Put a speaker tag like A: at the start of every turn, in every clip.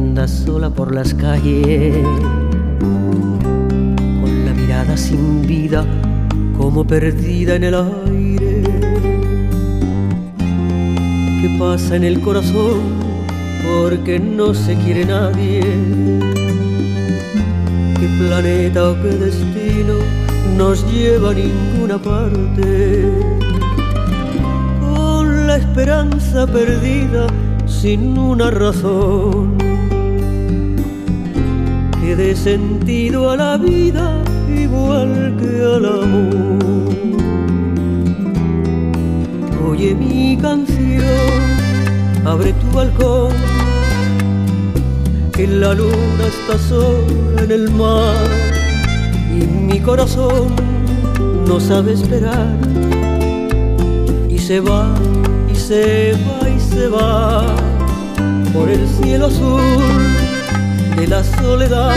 A: anda sola por las calles, con la mirada sin vida, como perdida en el aire. ¿Qué pasa en el corazón? Porque no se quiere nadie. ¿Qué planeta o qué destino nos lleva a ninguna parte? Con la esperanza perdida, sin una razón que dé sentido a la vida, igual que al amor. Oye mi canción, abre tu balcón, que la luna está sola en el mar y mi corazón no sabe esperar, y se va, y se va, y se va por el cielo azul de la soledad,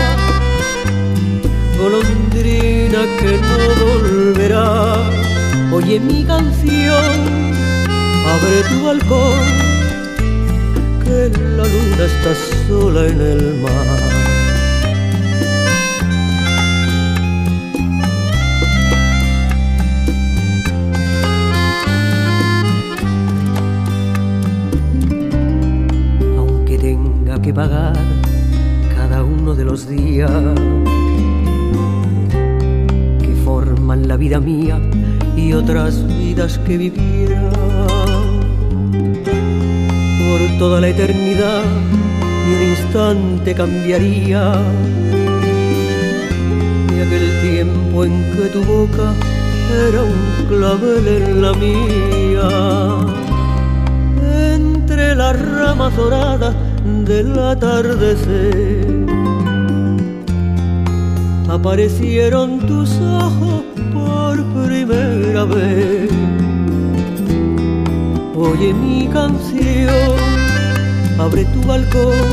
A: golondrina que no volverá. Oye mi canción, abre tu balcón, que la luna está sola en el mar. Aunque tenga que pagar cada uno de los días que forman la vida mía y otras vidas que viviera, por toda la eternidad ni un instante cambiaría de aquel tiempo en que tu boca era un clavel en la mía. Entre las ramas doradas del atardecer aparecieron tus ojos por primera vez. Oye mi canción, abre tu balcón,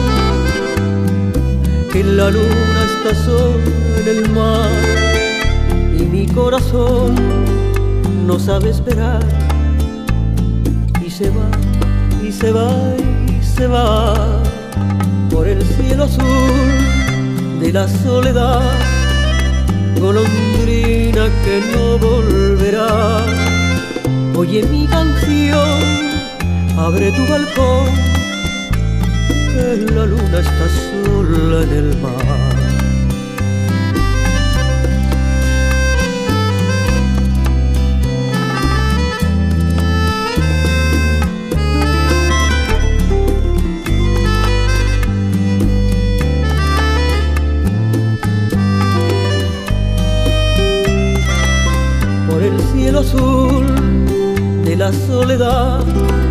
A: que la luna está sola en el mar y mi corazón no sabe esperar, y se va, y se va, y se va por el cielo azul de la soledad, golondrina que no volverá. Oye mi canción, abre tu balcón, que la luna está sola en el mar. Por el cielo azul de la soledad,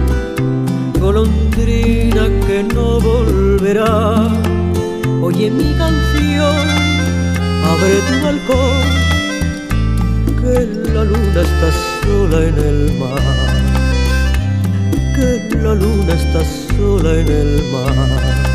A: golondrina que no volverá. Oye mi canción, abre tu balcón, que la luna está sola en el mar, que la luna está sola en el mar.